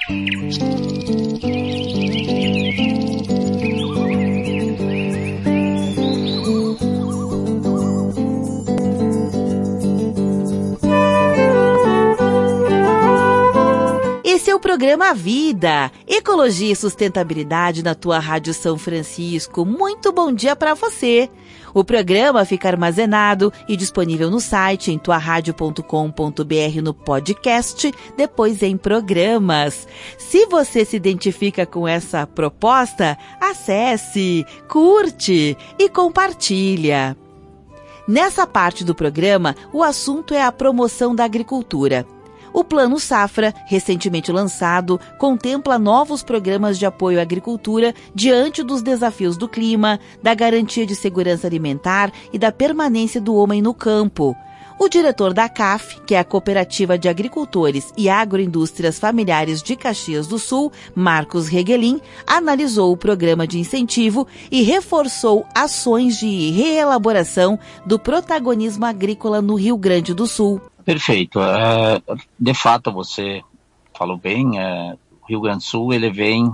Esse é o programa Vida, Ecologia e Sustentabilidade na tua Rádio São Francisco. Muito bom dia para você. O programa fica armazenado e disponível no site em tuaradio.com.br no podcast, depois em programas. Se você se identifica com essa proposta, acesse, curte e compartilha. Nessa parte do programa, o assunto é a promoção da agricultura. O Plano Safra, recentemente lançado, contempla novos programas de apoio à agricultura diante dos desafios do clima, da garantia de segurança alimentar e da permanência do homem no campo. O diretor da CAF, que é a Cooperativa de Agricultores e Agroindústrias Familiares de Caxias do Sul, Marcos Reguelin, analisou o programa de incentivo e reforçou ações de reelaboração do protagonismo agrícola no Rio Grande do Sul. Perfeito. De fato, você falou bem, o Rio Grande do Sul ele vem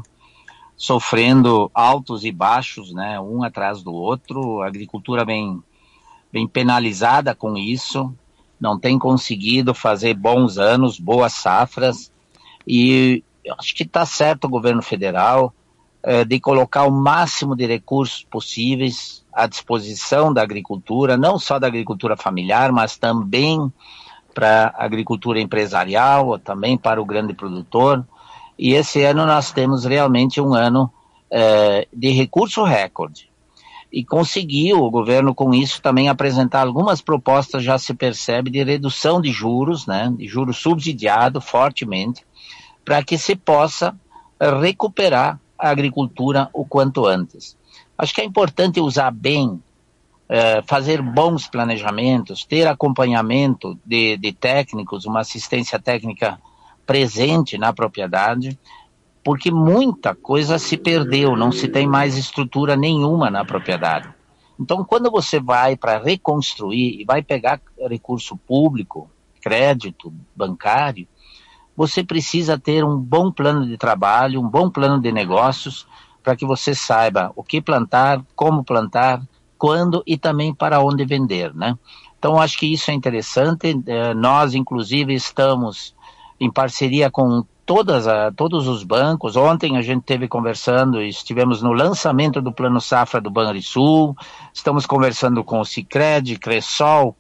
sofrendo altos e baixos, né, um atrás do outro. A agricultura vem penalizada com isso, não tem conseguido fazer bons anos, boas safras, e acho que está certo o governo federal de colocar o máximo de recursos possíveis à disposição da agricultura, não só da agricultura familiar, mas também para a agricultura empresarial, também para o grande produtor. E esse ano nós temos realmente um ano de recurso recorde. E conseguiu o governo com isso também apresentar algumas propostas, já se percebe, de redução de juros, né, de juros subsidiado fortemente, para que se possa recuperar a agricultura o quanto antes. Acho que é importante usar bem, fazer bons planejamentos, ter acompanhamento de técnicos, uma assistência técnica presente na propriedade, porque muita coisa se perdeu, não se tem mais estrutura nenhuma na propriedade. Então, quando você vai para reconstruir e vai pegar recurso público, crédito bancário, você precisa ter um bom plano de trabalho, um bom plano de negócios, para que você saiba o que plantar, como plantar, quando e também para onde vender, né? Então, acho que isso é interessante. Nós, inclusive, estamos em parceria com todos os bancos. Ontem a gente esteve conversando, estivemos no lançamento do Plano Safra do Banrisul, estamos conversando com o Sicredi, Cressol,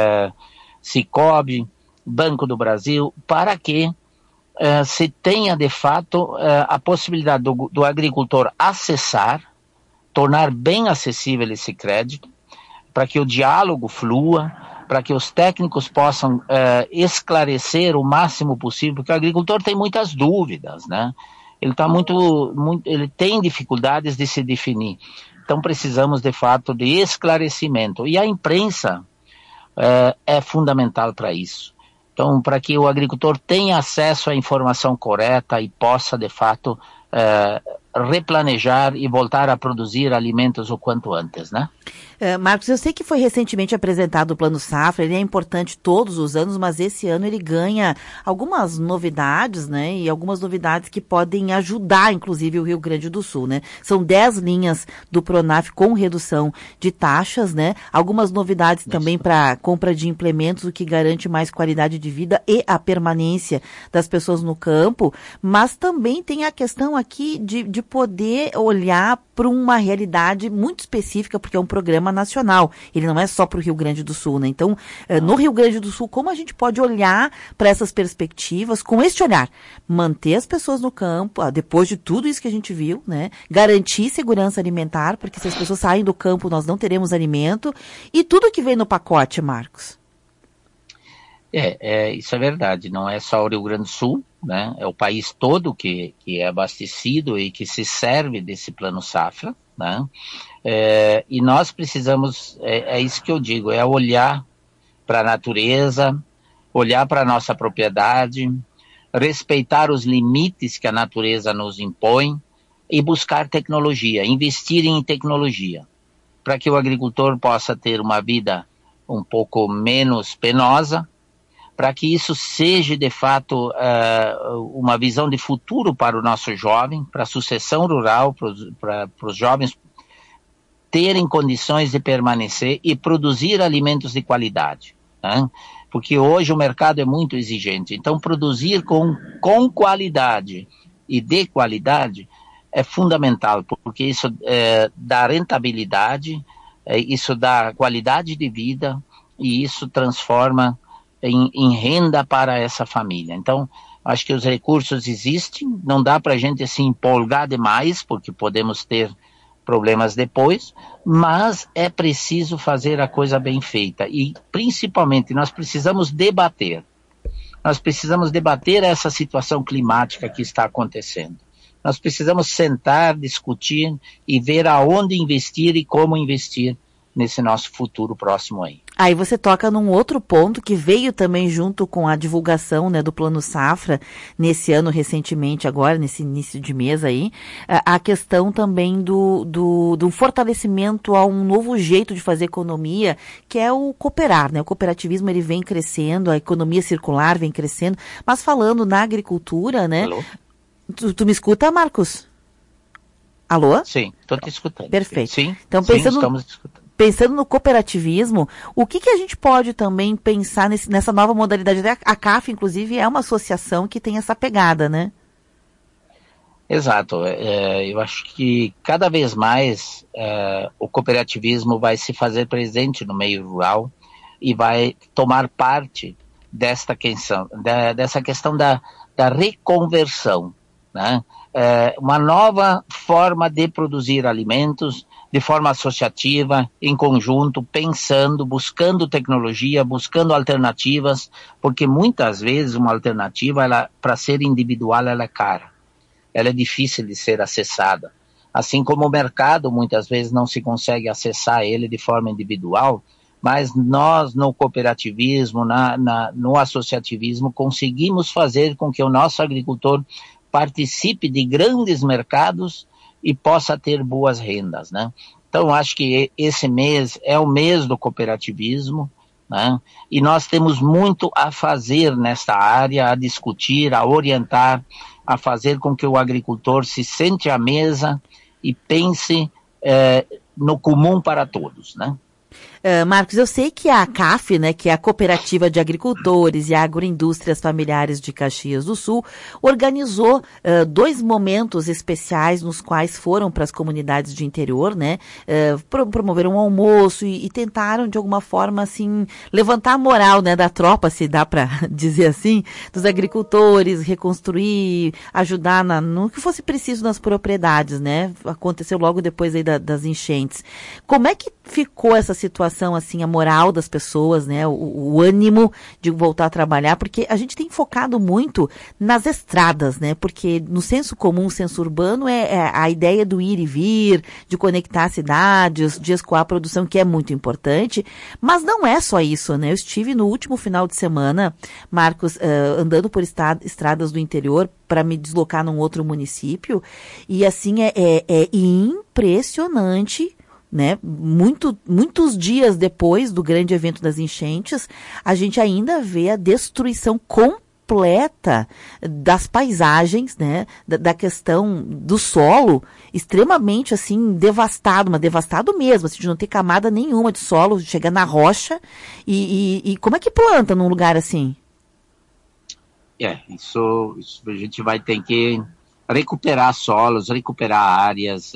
Sicobi, Banco do Brasil, para que se tenha de fato a possibilidade do agricultor acessar, tornar bem acessível esse crédito, para que o diálogo flua, para que os técnicos possam esclarecer o máximo possível, porque o agricultor tem muitas dúvidas, né? Ele ele tem dificuldades de se definir. Então precisamos de fato de esclarecimento, e a imprensa é fundamental para isso. Então, para que o agricultor tenha acesso à informação correta e possa de fato replanejar e voltar a produzir alimentos o quanto antes, né? Marcos, eu sei que foi recentemente apresentado o Plano Safra, ele é importante todos os anos, mas esse ano ele ganha algumas novidades, né? E algumas novidades que podem ajudar, inclusive, o Rio Grande do Sul, né? São 10 linhas do Pronaf com redução de taxas, né? Algumas novidades também para compra de implementos, o que garante mais qualidade de vida e a permanência das pessoas no campo, mas também tem a questão aqui de poder olhar para uma realidade muito específica, porque é um programa nacional, ele não é só para o Rio Grande do Sul, né? Então, no Rio Grande do Sul, como a gente pode olhar para essas perspectivas com este olhar? Manter as pessoas no campo, depois de tudo isso que a gente viu, né? Garantir segurança alimentar, porque se as pessoas saem do campo, nós não teremos alimento, e tudo que vem no pacote, Marcos. Isso é verdade, não é só o Rio Grande do Sul, né? É o país todo que é abastecido e que se serve desse Plano Safra, né? E nós precisamos, é isso que eu digo, é olhar para a natureza, olhar para a nossa propriedade, respeitar os limites que a natureza nos impõe e buscar tecnologia, investir em tecnologia, para que o agricultor possa ter uma vida um pouco menos penosa, para que isso seja, de fato, uma visão de futuro para o nosso jovem, para a sucessão rural, para os jovens terem condições de permanecer e produzir alimentos de qualidade, né? Porque hoje o mercado é muito exigente, então produzir com qualidade e de qualidade é fundamental, porque isso dá rentabilidade, isso dá qualidade de vida e isso transforma em renda para essa família. Então, acho que os recursos existem, não dá para a gente se empolgar demais, porque podemos ter problemas depois, mas é preciso fazer a coisa bem feita e, principalmente, nós precisamos debater essa situação climática que está acontecendo. Nós precisamos sentar, discutir e ver aonde investir e como investir nesse nosso futuro próximo aí. Aí você toca num outro ponto que veio também junto com a divulgação, né, do Plano Safra, nesse ano recentemente agora, nesse início de mês aí, a questão também do fortalecimento a um novo jeito de fazer economia, que é o cooperar, né? O cooperativismo, ele vem crescendo, a economia circular vem crescendo, mas falando na agricultura, né? Alô? Tu me escuta, Marcos? Alô? Sim, estou te escutando. Perfeito. Sim, então, estamos te escutando. Pensando no cooperativismo, o que a gente pode também pensar nessa nova modalidade? A CAF, inclusive, é uma associação que tem essa pegada, né? Exato. Eu acho que cada vez mais o cooperativismo vai se fazer presente no meio rural e vai tomar parte dessa questão da reconversão, né? Uma nova forma de produzir alimentos de forma associativa, em conjunto, pensando, buscando tecnologia, buscando alternativas, porque muitas vezes uma alternativa, para ser individual, ela é cara. Ela é difícil de ser acessada. Assim como o mercado, muitas vezes, não se consegue acessar ele de forma individual, mas nós, no cooperativismo, no associativismo, conseguimos fazer com que o nosso agricultor participe de grandes mercados e possa ter boas rendas, né? Então, acho que esse mês é o mês do cooperativismo, né? E nós temos muito a fazer nesta área, a discutir, a orientar, a fazer com que o agricultor se sente à mesa e pense no comum para todos, né? Marcos, eu sei que a CAF, né, que é a Cooperativa de Agricultores e Agroindústrias Familiares de Caxias do Sul, organizou 2 momentos especiais nos quais foram para as comunidades de interior, né, promoveram um almoço e tentaram, de alguma forma, assim, levantar a moral, né, da tropa, se dá para dizer assim, dos agricultores, reconstruir, ajudar no que fosse preciso nas propriedades, né, aconteceu logo depois aí das enchentes. Como é que ficou essa situação, assim, a moral das pessoas, né, o ânimo de voltar a trabalhar, porque a gente tem focado muito nas estradas, né, porque no senso comum, senso urbano, é a ideia do ir e vir, de conectar cidades, de escoar a produção, que é muito importante, mas não é só isso, né, eu estive no último final de semana, Marcos, andando por estradas do interior, para me deslocar num outro município, e assim, é impressionante, né? Muitos dias depois do grande evento das enchentes, a gente ainda vê a destruição completa das paisagens, né? Da questão do solo, extremamente assim, devastado, mas devastado mesmo, assim, de não ter camada nenhuma de solo, chega na rocha, e como é que planta num lugar assim? Isso a gente vai ter que recuperar solos, recuperar áreas,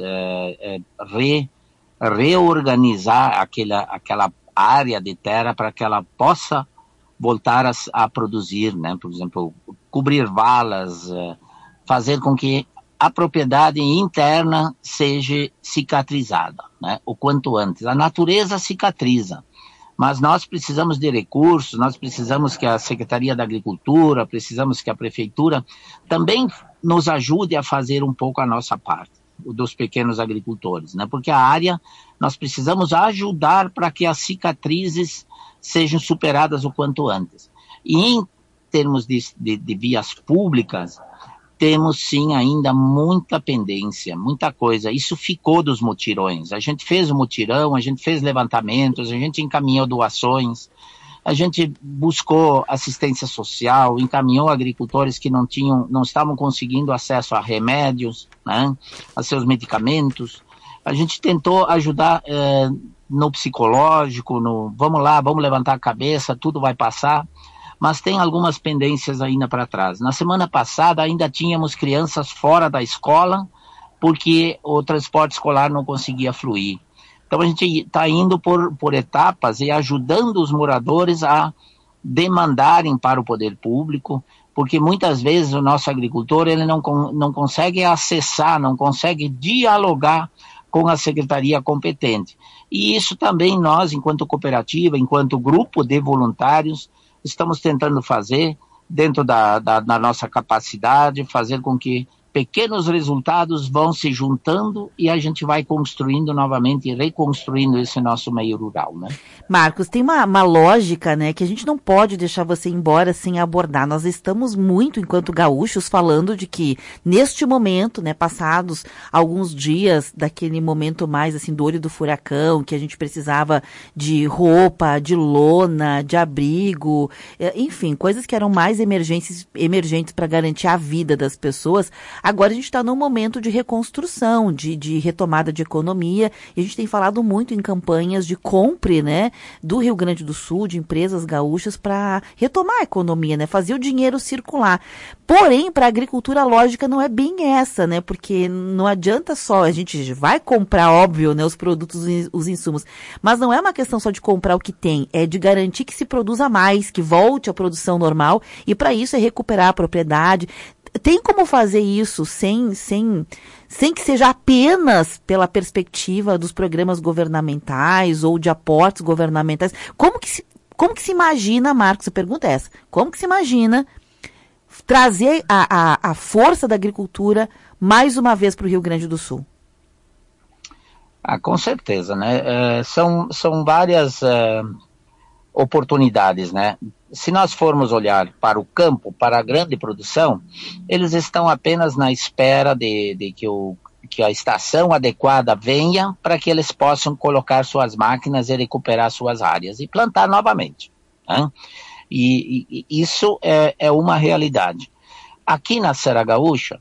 reorganizar aquela área de terra para que ela possa voltar a produzir, né? Por exemplo, cobrir valas, fazer com que a propriedade interna seja cicatrizada, né? O quanto antes. A natureza cicatriza, mas nós precisamos de recursos, nós precisamos que a Secretaria da Agricultura, precisamos que a Prefeitura também nos ajude a fazer um pouco a nossa parte, dos pequenos agricultores, né? Porque a área, nós precisamos ajudar para que as cicatrizes sejam superadas o quanto antes. E em termos de vias públicas, temos sim ainda muita pendência, muita coisa. Isso ficou dos mutirões. A gente fez o mutirão, a gente fez levantamentos, a gente encaminhou doações, a gente buscou assistência social, encaminhou agricultores que não estavam conseguindo acesso a remédios, né, a seus medicamentos. A gente tentou ajudar no psicológico, vamos lá, vamos levantar a cabeça, tudo vai passar, mas tem algumas pendências ainda para trás. Na semana passada ainda tínhamos crianças fora da escola, porque o transporte escolar não conseguia fluir. Então a gente está indo por etapas e ajudando os moradores a demandarem para o poder público, porque muitas vezes o nosso agricultor ele não consegue acessar, não consegue dialogar com a secretaria competente. E isso também nós, enquanto cooperativa, enquanto grupo de voluntários, estamos tentando fazer dentro da nossa capacidade, fazer com que pequenos resultados vão se juntando e a gente vai construindo novamente e reconstruindo esse nosso meio rural, né? Marcos, tem uma lógica, né, que a gente não pode deixar você ir embora sem abordar. Nós estamos muito, enquanto gaúchos, falando de que, neste momento, né, passados alguns dias daquele momento mais, assim, do olho do furacão, que a gente precisava de roupa, de lona, de abrigo, enfim, coisas que eram mais emergentes para garantir a vida das pessoas. Agora a gente está num momento de reconstrução, de retomada de economia, e a gente tem falado muito em campanhas de compra, né, do Rio Grande do Sul, de empresas gaúchas, para retomar a economia, né, fazer o dinheiro circular. Porém, para a agricultura, a lógica não é bem essa, né, porque não adianta só, a gente vai comprar, óbvio, né, os produtos, os insumos, mas não é uma questão só de comprar o que tem, é de garantir que se produza mais, que volte à produção normal, e para isso é recuperar a propriedade. Tem como fazer isso sem que seja apenas pela perspectiva dos programas governamentais ou de aportes governamentais? Como que se imagina, Marcos, a pergunta é essa, como que se imagina trazer a força da agricultura mais uma vez para o Rio Grande do Sul? Com certeza, né? São várias oportunidades, né? Se nós formos olhar para o campo, para a grande produção, eles estão apenas na espera de que a estação adequada venha para que eles possam colocar suas máquinas e recuperar suas áreas e plantar novamente, né? E isso é uma realidade. Aqui na Serra Gaúcha,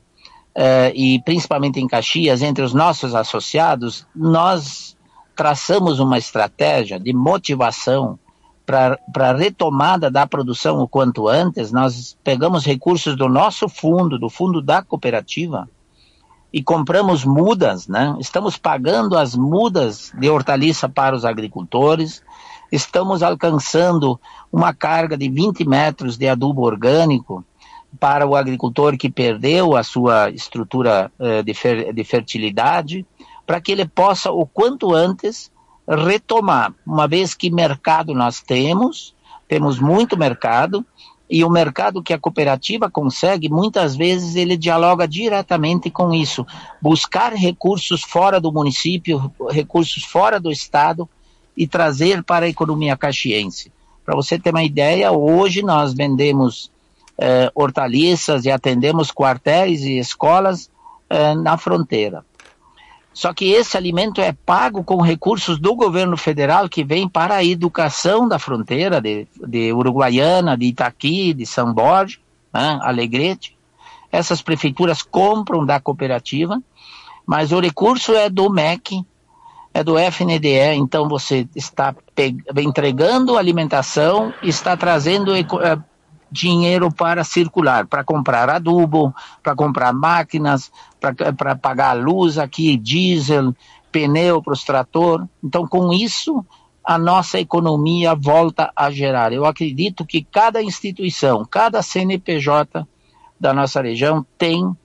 e principalmente em Caxias, entre os nossos associados, nós traçamos uma estratégia de motivação para a retomada da produção o quanto antes. Nós pegamos recursos do nosso fundo, do fundo da cooperativa, e compramos mudas, né? Estamos pagando as mudas de hortaliça para os agricultores, estamos alcançando uma carga de 20 metros de adubo orgânico para o agricultor que perdeu a sua estrutura de fertilidade, para que ele possa o quanto antes retomar, uma vez que mercado nós temos muito mercado, e o mercado que a cooperativa consegue, muitas vezes ele dialoga diretamente com isso, buscar recursos fora do município, recursos fora do estado e trazer para a economia caxiense. Para você ter uma ideia, hoje nós vendemos hortaliças e atendemos quartéis e escolas na fronteira. Só que esse alimento é pago com recursos do governo federal que vem para a educação da fronteira de Uruguaiana, de Itaqui, de São Borja, né, Alegrete. Essas prefeituras compram da cooperativa, mas o recurso é do MEC, é do FNDE, então você está entregando alimentação, está trazendo dinheiro para circular, para comprar adubo, para comprar máquinas, para pagar luz aqui, diesel, pneu para os tratores. Então, com isso, a nossa economia volta a gerar. Eu acredito que cada instituição, cada CNPJ da nossa região tem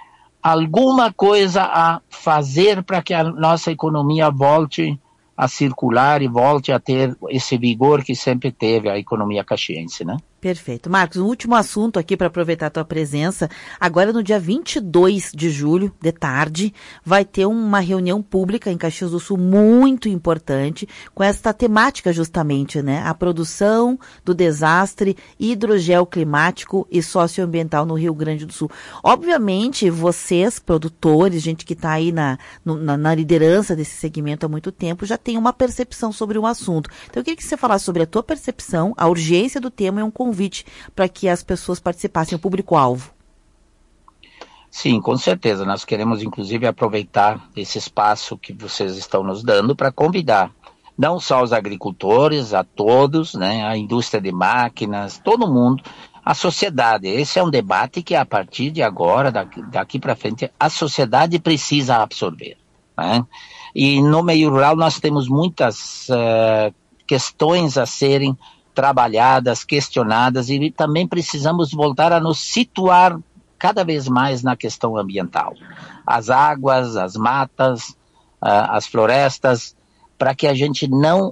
alguma coisa a fazer para que a nossa economia volte a circular e volte a ter esse vigor que sempre teve a economia caxiense, né? Perfeito. Marcos, um último assunto aqui para aproveitar a tua presença. Agora, no dia 22 de julho, de tarde, vai ter uma reunião pública em Caxias do Sul muito importante com esta temática justamente, né? A produção do desastre hidrogeoclimático e socioambiental no Rio Grande do Sul. Obviamente, vocês, produtores, gente que está aí na liderança desse segmento há muito tempo, já tem uma percepção sobre o assunto. Então, eu queria que você falasse sobre a tua percepção, a urgência do tema e um convite para que as pessoas participassem, o público-alvo. Sim, com certeza. Nós queremos, inclusive, aproveitar esse espaço que vocês estão nos dando para convidar não só os agricultores, a todos, né, a indústria de máquinas, todo mundo, a sociedade. Esse é um debate que, a partir de agora, daqui para frente, a sociedade precisa absorver, né? E no meio rural nós temos muitas questões a serem trabalhadas, questionadas, e também precisamos voltar a nos situar cada vez mais na questão ambiental. As águas, as matas, as florestas, para que a gente não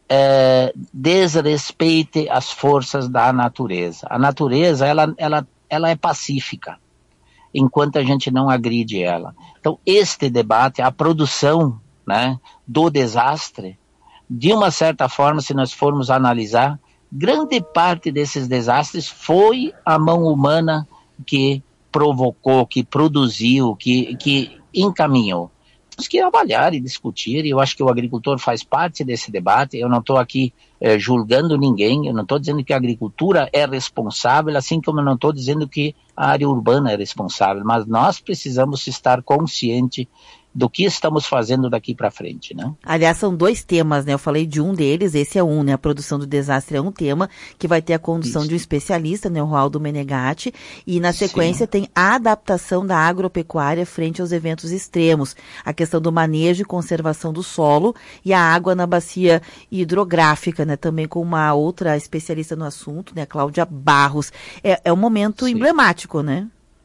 desrespeite as forças da natureza. A natureza, ela é pacífica, enquanto a gente não agride ela. Então, este debate, a produção, né, do desastre, de uma certa forma, se nós formos analisar, grande parte desses desastres foi a mão humana que provocou, que produziu, que encaminhou. Temos que avaliar e discutir, e eu acho que o agricultor faz parte desse debate. Eu não estou aqui julgando ninguém, eu não estou dizendo que a agricultura é responsável, assim como eu não estou dizendo que a área urbana é responsável, mas nós precisamos estar conscientes do que estamos fazendo daqui para frente, né? Aliás, são dois temas, né? Eu falei de um deles, esse é um, né? A produção do desastre é um tema que vai ter a condução de um especialista, né? O Roaldo Menegatti, e na sequência tem a adaptação da agropecuária frente aos eventos extremos, a questão do manejo e conservação do solo e a água na bacia hidrográfica, né? Também com uma outra especialista no assunto, né? Cláudia Barros. É um momento emblemático, né?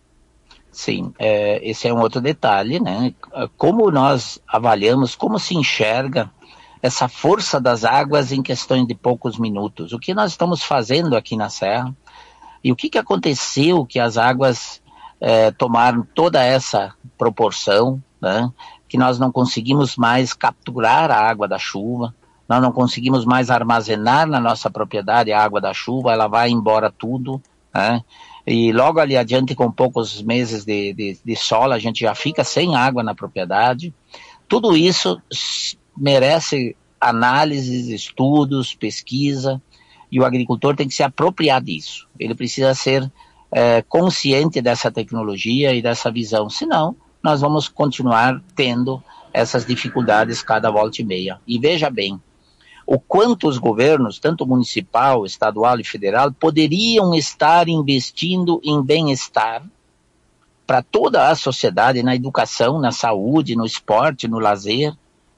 Sim, esse é um outro detalhe, né? Como nós avaliamos, como se enxerga essa força das águas em questões de poucos minutos. O que nós estamos fazendo aqui na Serra e o que aconteceu que as águas tomaram toda essa proporção, né? Que nós não conseguimos mais capturar a água da chuva, nós não conseguimos mais armazenar na nossa propriedade a água da chuva, ela vai embora tudo, né? E logo ali adiante, com poucos meses de sol, a gente já fica sem água na propriedade. Tudo isso merece análises, estudos, pesquisa, e o agricultor tem que se apropriar disso. Ele precisa ser consciente dessa tecnologia e dessa visão, senão nós vamos continuar tendo essas dificuldades cada volta e meia. E veja bem, o quanto os governos, tanto municipal, estadual e federal, poderiam estar investindo em bem-estar para toda a sociedade, na educação, na saúde, no esporte, no lazer,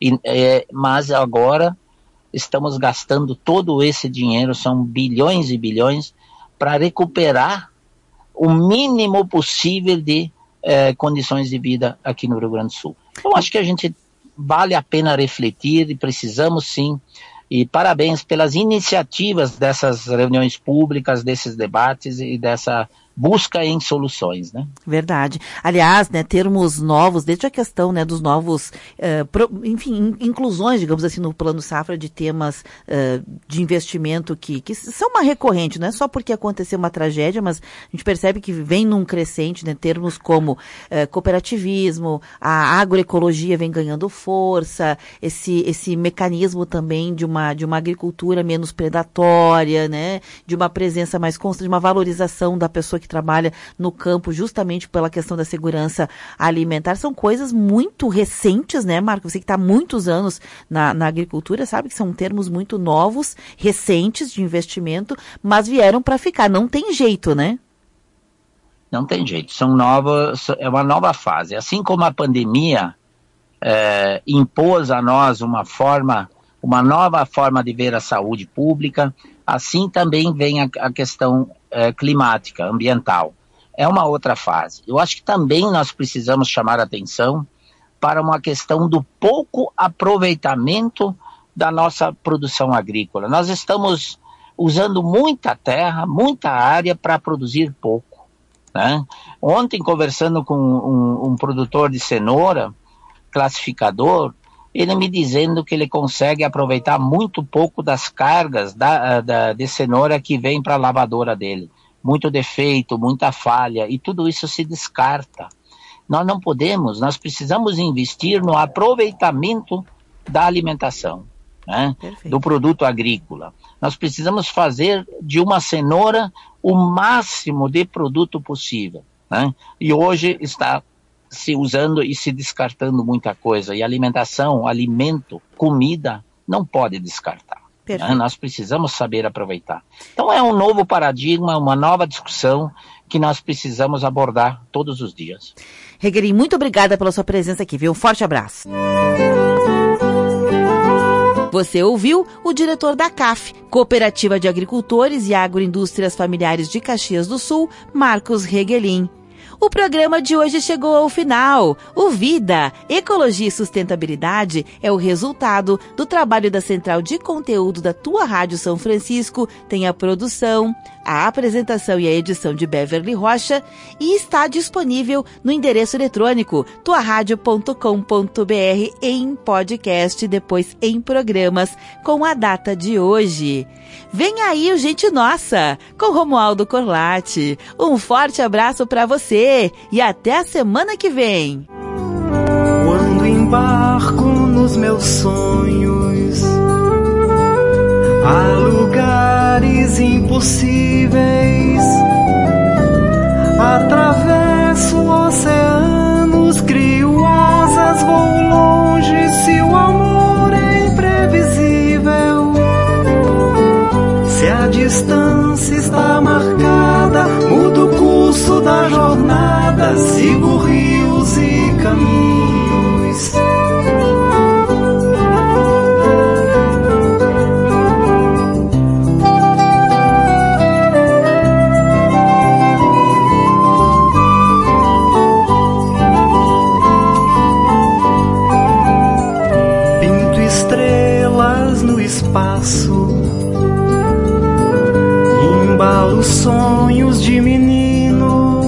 mas agora estamos gastando todo esse dinheiro, são bilhões e bilhões, para recuperar o mínimo possível de condições de vida aqui no Rio Grande do Sul. Então, acho que a gente vale a pena refletir e precisamos sim. E parabéns pelas iniciativas dessas reuniões públicas, desses debates e dessa busca em soluções, né? Verdade. Aliás, né, termos novos, desde a questão, né, dos novos, inclusões, digamos assim, no Plano Safra de temas de investimento que são uma recorrente, não é só porque aconteceu uma tragédia, mas a gente percebe que vem num crescente, né, termos como cooperativismo, a agroecologia vem ganhando força, esse mecanismo também de uma agricultura menos predatória, né, de uma presença mais constante, de uma valorização da pessoa que trabalha no campo justamente pela questão da segurança alimentar. São coisas muito recentes, né, Marco? Você que está há muitos anos na agricultura, sabe que são termos muito novos, recentes de investimento, mas vieram para ficar. Não tem jeito, né? Não tem jeito. É uma nova fase. Assim como a pandemia impôs a nós uma nova forma de ver a saúde pública, assim também vem a questão climática, ambiental. É uma outra fase. Eu acho que também nós precisamos chamar a atenção para uma questão do pouco aproveitamento da nossa produção agrícola. Nós estamos usando muita terra, muita área para produzir pouco, né? Ontem, conversando com um produtor de cenoura, classificador, ele me dizendo que ele consegue aproveitar muito pouco das cargas de cenoura que vem para a lavadora dele. Muito defeito, muita falha, e tudo isso se descarta. Nós não podemos, nós precisamos investir no aproveitamento da alimentação, né? Do produto agrícola. Nós precisamos fazer de uma cenoura o máximo de produto possível, né? E hoje está se usando e se descartando muita coisa. E alimentação, alimento, comida, não pode descartar. Né? Nós precisamos saber aproveitar. Então é um novo paradigma, uma nova discussão que nós precisamos abordar todos os dias. Reguerim, muito obrigada pela sua presença aqui, viu? Um forte abraço. Você ouviu o diretor da CAF, Cooperativa de Agricultores e Agroindústrias Familiares de Caxias do Sul, Marcos Reguerim. O programa de hoje chegou ao final. O Vida, Ecologia e Sustentabilidade é o resultado do trabalho da Central de Conteúdo da Tua Rádio São Francisco, tem a produção, a apresentação e a edição de Beverly Rocha e está disponível no endereço eletrônico tuaradio.com.br em podcast e depois em programas com a data de hoje. Vem aí o Gente Nossa, com Romualdo Corlatti. Um forte abraço para você e até a semana que vem. Quando embarco nos meus sonhos, a lugares impossíveis, atravesso oceanos, crio asas, vou longe, se o amor é imprevisível. Se a distância está marcada, mudo o curso da jornada, sigo rios e caminhos. Pinto estrelas no espaço, embalo sonhos de menino,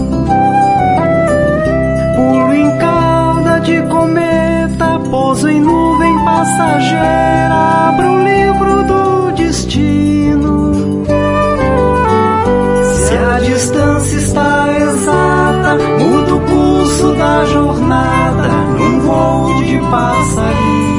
pulo em cauda de cometa, pouso em nuvem passageira, abro o livro do destino. Se a distância está exata, mudo o curso da jornada, num voo de passarinho.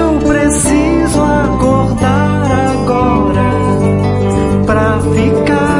Ficar